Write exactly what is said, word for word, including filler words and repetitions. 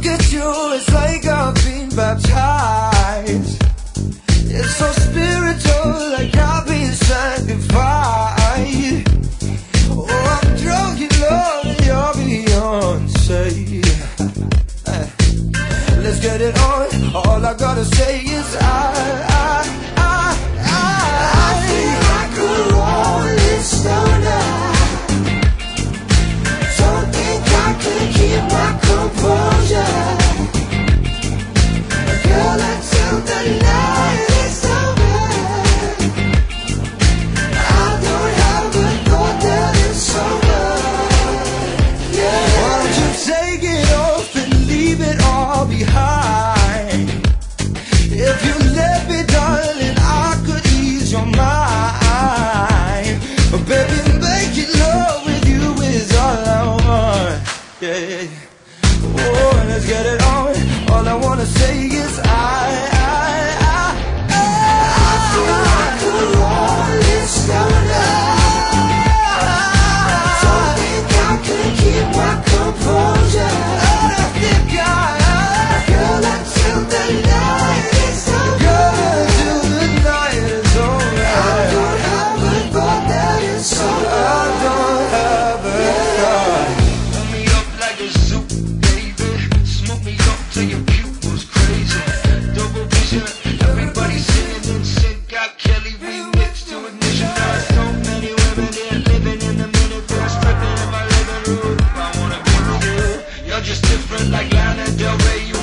at you, it's like I've been baptized. It's so spiritual, like I've been sanctified. Oh, I'm drunk in love and you're Beyonce. Let's get it on. All I gotta say is I, I, I, I, I think I could roll this stoner. Don't think I can keep my composure. Girl, until the night is over, I don't have a thought that it's over. Yeah. Why don't you take it off and leave it all behind? If you let me, darling, I could ease your mind. But baby, making love with you is all I want. Yeah. Oh, let's get it on. All I wanna say is I, I, I, I, I feel like a rolling stoner. Don't think I can keep my composure. I don't think I, girl, until the night is over. Girl, until the night is over. I don't have a thought that it's over. I don't have a thought. Put me up like a zoo, baby. Smoke me up till your pupils crazy. Double vision, everybody singing in sync. Got Kelly remixed to ignition. There's so many women there living in the minute. They're stripping in my living room. I wanna be with you. You're just different like Lana Del Rey. You